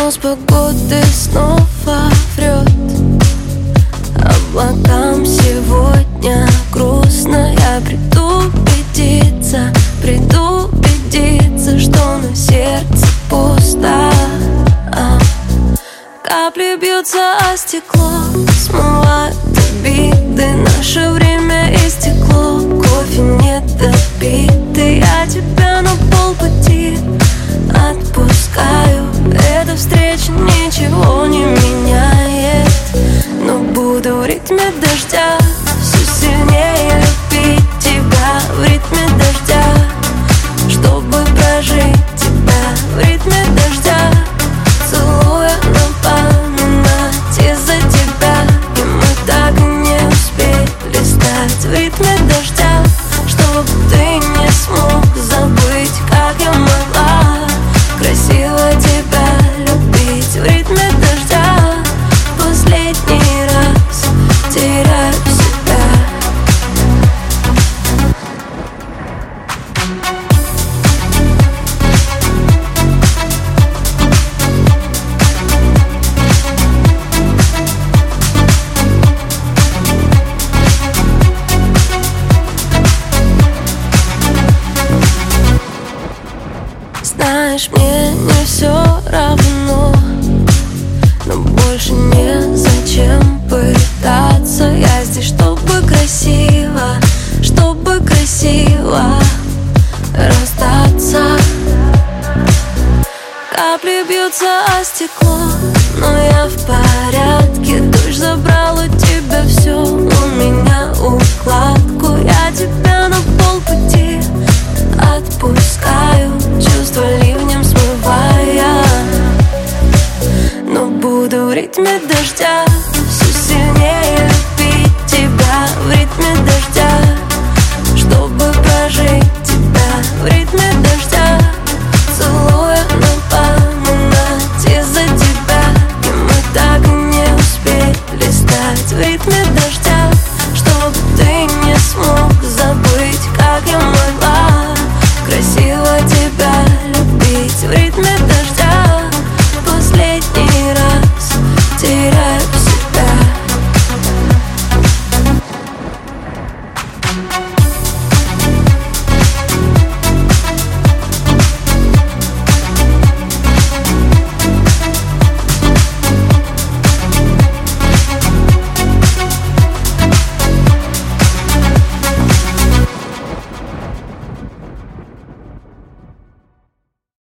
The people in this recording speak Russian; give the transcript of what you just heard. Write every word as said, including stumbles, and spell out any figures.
Прогноз погоды снова врет. Облакам сегодня грустно. Я приду убедиться, приду убедиться, что на сердце пусто. Капли бьются о стекло, смывают обиды. Наше время истекло, кофе не допитый. Я тебя на полпути отпускаю. Эта встреча ничего не меняет, но буду в ритме дождя все сильнее любить тебя. В ритме дождя, чтобы прожить тебя. В ритме дождя, целуя на память из-за тебя. И мы так и не успели стать. В ритме дождя, чтобы ты не смог забыть, как я могла красиво тебя любить. В ритме дождя, последний раз теряю себя. Знаешь, мне не все равно, но больше незачем пытаться. Я здесь, чтобы красиво, чтобы красиво расстаться. Капли бьются о стекло, но я в порядке. Дождь забрал у тебя все, у меня укладку. Я тебя на полпути отпускаю, чувства ливнем смывая. Но буду в ритме дождя все сильнее любить тебя. В ритме дождя, чтобы прожить тебя. В ритме дождя, целуя на память из-за тебя. И мы так и не успели стать. В ритме дождя, чтобы ты не смог забыть, как я могла красиво тебя любить. В ритме дождя.